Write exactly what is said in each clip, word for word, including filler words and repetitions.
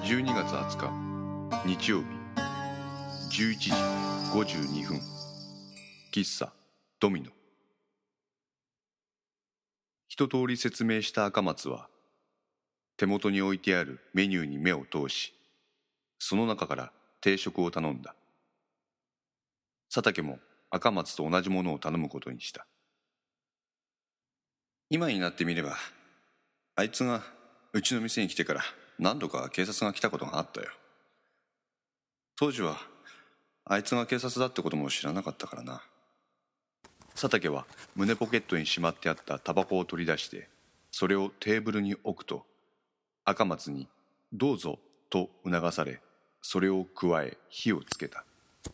じゅうにがつはつか日曜日じゅういちじごじゅうにふん、喫茶ドミノ。一通り説明した赤松は手元に置いてあるメニューに目を通し、その中から定食を頼んだ。佐竹も赤松と同じものを頼むことにした。今になってみれば、あいつがうちの店に来てから何度か警察が来たことがあったよ。当時はあいつが警察だってことも知らなかったからな。佐竹は胸ポケットにしまってあったタバコを取り出して、それをテーブルに置くと、赤松にどうぞと促され、それを加え火をつけた。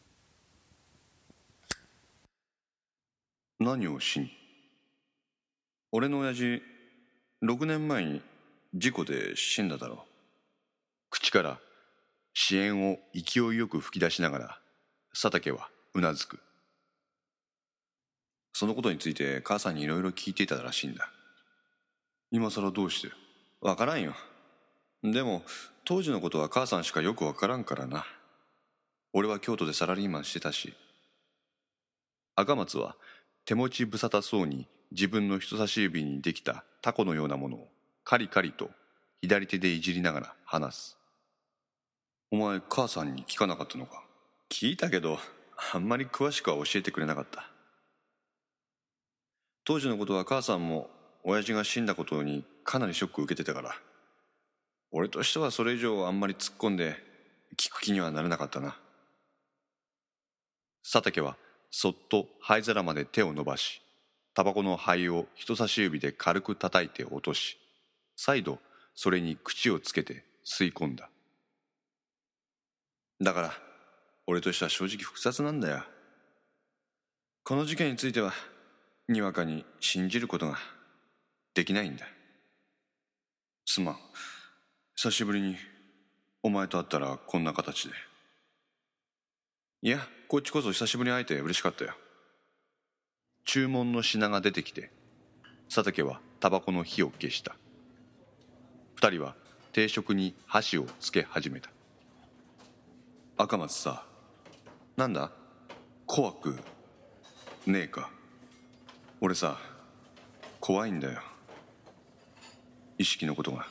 何をしに？俺の親父、ろくねんまえに事故で死んだだろう。口から支援を勢いよく吹き出しながら、佐竹はうなずく。そのことについて母さんにいろいろ聞いていたらしいんだ。今さらどうして？わからんよ。でも当時のことは母さんしかよくわからんからな。俺は京都でサラリーマンしてたし。赤松は手持ち無沙汰そうに自分の人差し指にできたタコのようなものをカリカリと左手でいじりながら話す。お前母さんに聞かなかったのか？聞いたけどあんまり詳しくは教えてくれなかった。当時のことは母さんも親父が死んだことにかなりショックを受けてたから、俺としてはそれ以上あんまり突っ込んで聞く気にはなれなかったな。佐竹はそっと灰皿まで手を伸ばし、タバコの灰を人差し指で軽く叩いて落とし、再度それに口をつけて吸い込んだ。だから俺としては正直複雑なんだよ。この事件についてはにわかに信じることができないんだ。すまん。久しぶりにお前と会ったらこんな形で。いや、こっちこそ久しぶりに会えて嬉しかったよ。注文の品が出てきて、佐竹はタバコの火を消した。二人は定食に箸をつけ始めた。赤松さ、なんだ？怖くねえか？俺さ、怖いんだよ。意識のことが。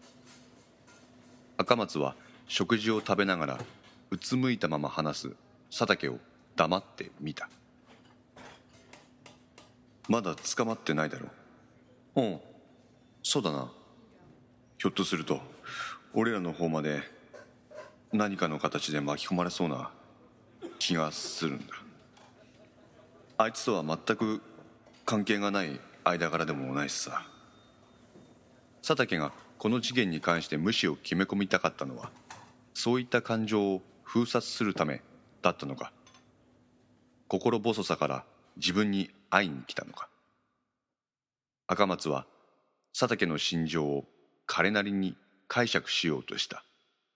赤松は食事を食べながらうつむいたまま話す佐竹を黙って見た。まだ捕まってないだろう。うん、そうだな。ひょっとすると俺らの方まで何かの形で巻き込まれそうな気がするんだ。あいつとは全く関係がない間柄でもないしさ。佐竹がこの事件に関して無視を決め込みたかったのは、そういった感情を封殺するためだったのか、心細さから自分に会いに来たのか。赤松は佐竹の心情を彼なりに解釈しようとした。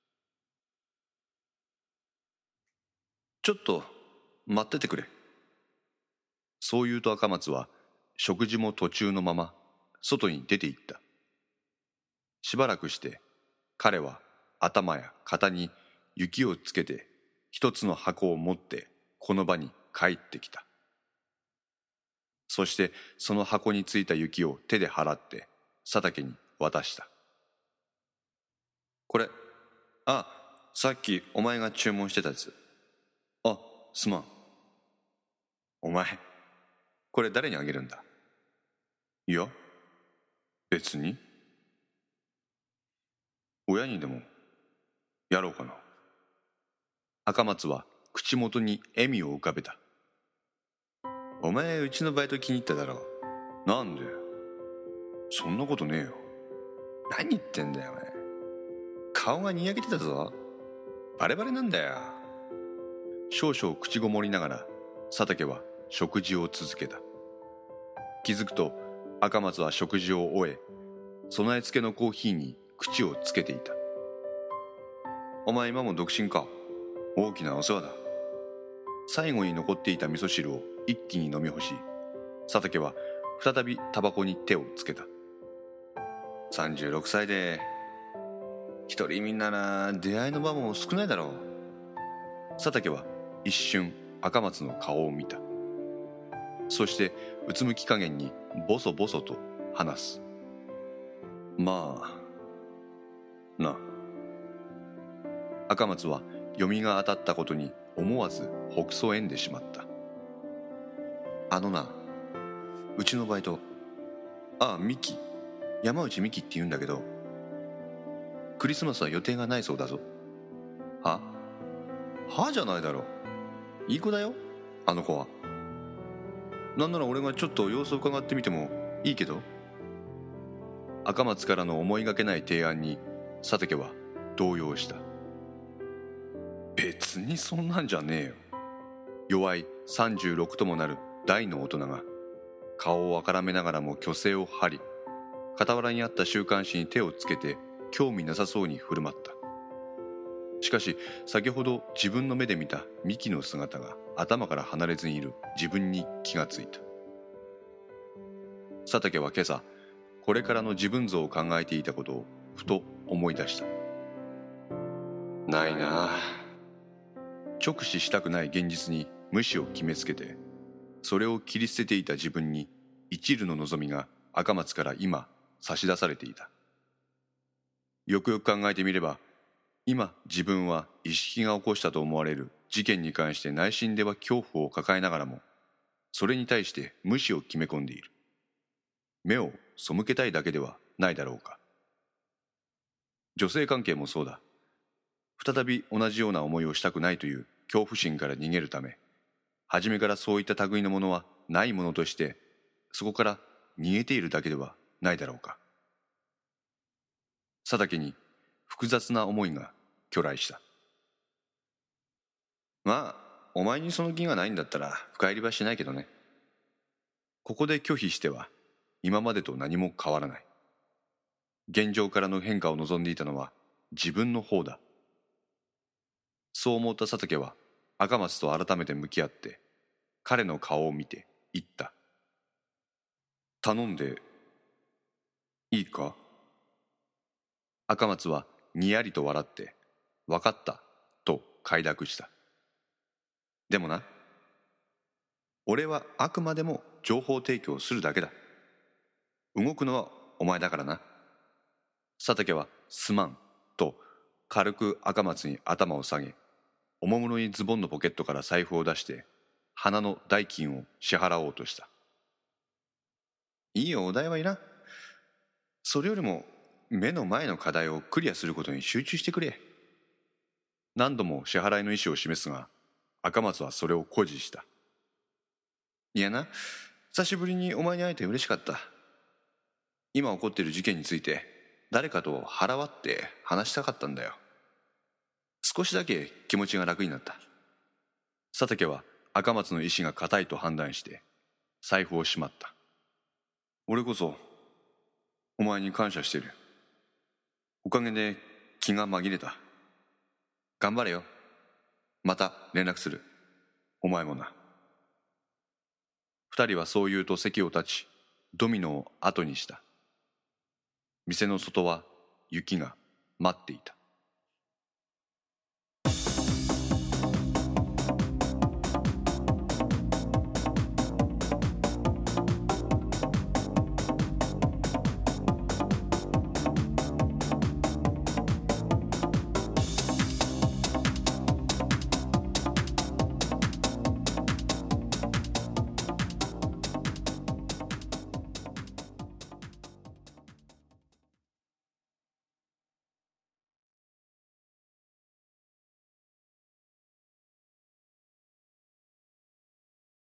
ちょっと待っててくれ。そう言うと赤松は食事も途中のまま外に出て行った。しばらくして彼は頭や肩に雪をつけて一つの箱を持ってこの場に帰ってきた。そしてその箱についた雪を手で払って佐竹に渡した。これ、あ、さっきお前が注文してたやつ。あ、すまん。お前、これ誰にあげるんだ？いや、別に。親にでもやろうかな。赤松は口元に笑みを浮かべた。お前うちのバイト気に入っただろう。なんで？そんなことねえよ。何言ってんだよお前。顔がにやけてたぞ。バレバレなんだよ。少々口ごもりながら佐竹は食事を続けた。気づくと赤松は食事を終え、備え付けのコーヒーに口をつけていた。お前今も独身か？大きなお世話だ。最後に残っていた味噌汁を一気に飲み干し、佐竹は再びタバコに手をつけた。さんじゅうろくさいで一人みんなら出会いの場も少ないだろう。佐竹は一瞬赤松の顔を見た。そしてうつむき加減にボソボソと話す。まあな。赤松は読みが当たったことに思わずほくそ笑んでしまった。あのな、うちのバイト、ああミキ、山内ミキって言うんだけど、クリスマスは予定がないそうだぞ。ははじゃないだろう。いい子だよ、あの子は。なんなら俺がちょっと様子を伺ってみてもいいけど。赤松からの思いがけない提案に佐竹は動揺した。別にそんなんじゃねえよ。弱いさんじゅうろくともなる大の大人が顔をあからめながらも虚勢を張り、傍らにあった週刊誌に手をつけて興味なさそうに振る舞った。しかし先ほど自分の目で見たミキの姿が頭から離れずにいる自分に気がついた。佐竹は今朝これからの自分像を考えていたことをふと思い出した。ないなあ。直視したくない現実に無視を決めつけて、それを切り捨てていた自分に一縷の望みが赤松から今差し出されていた。よくよく考えてみれば、今自分は意識が起こしたと思われる事件に関して内心では恐怖を抱えながらも、それに対して無視を決め込んでいる。目を背けたいだけではないだろうか。女性関係もそうだ。再び同じような思いをしたくないという恐怖心から逃げるため、初めからそういった類のものはないものとして、そこから逃げているだけではないだろうか。佐竹に複雑な思いが去来した。まあ、お前にその気がないんだったら深入りはしないけどね。ここで拒否しては今までと何も変わらない。現状からの変化を望んでいたのは自分の方だ。そう思った佐竹は赤松と改めて向き合って彼の顔を見て言った。頼んでいいか。赤松はにやりと笑って分かったと快諾した。でもな、俺はあくまでも情報提供するだけだ。動くのはお前だからな。佐竹はすまんと軽く赤松に頭を下げ、おもむろにズボンのポケットから財布を出して花の代金を支払おうとした。いいよ、お代はいらん。それよりも目の前の課題をクリアすることに集中してくれ。何度も支払いの意思を示すが、赤松はそれを誇示した。いやな、久しぶりにお前に会えて嬉しかった。今起こっている事件について誰かと腹割って話したかったんだよ。少しだけ気持ちが楽になった。佐竹は赤松の意志が固いと判断して財布をしまった。俺こそお前に感謝してる。おかげで気が紛れた。頑張れよ。また連絡する。お前もな。二人はそう言うと席を立ち、ドミノを後にした。店の外は雪が待っていた。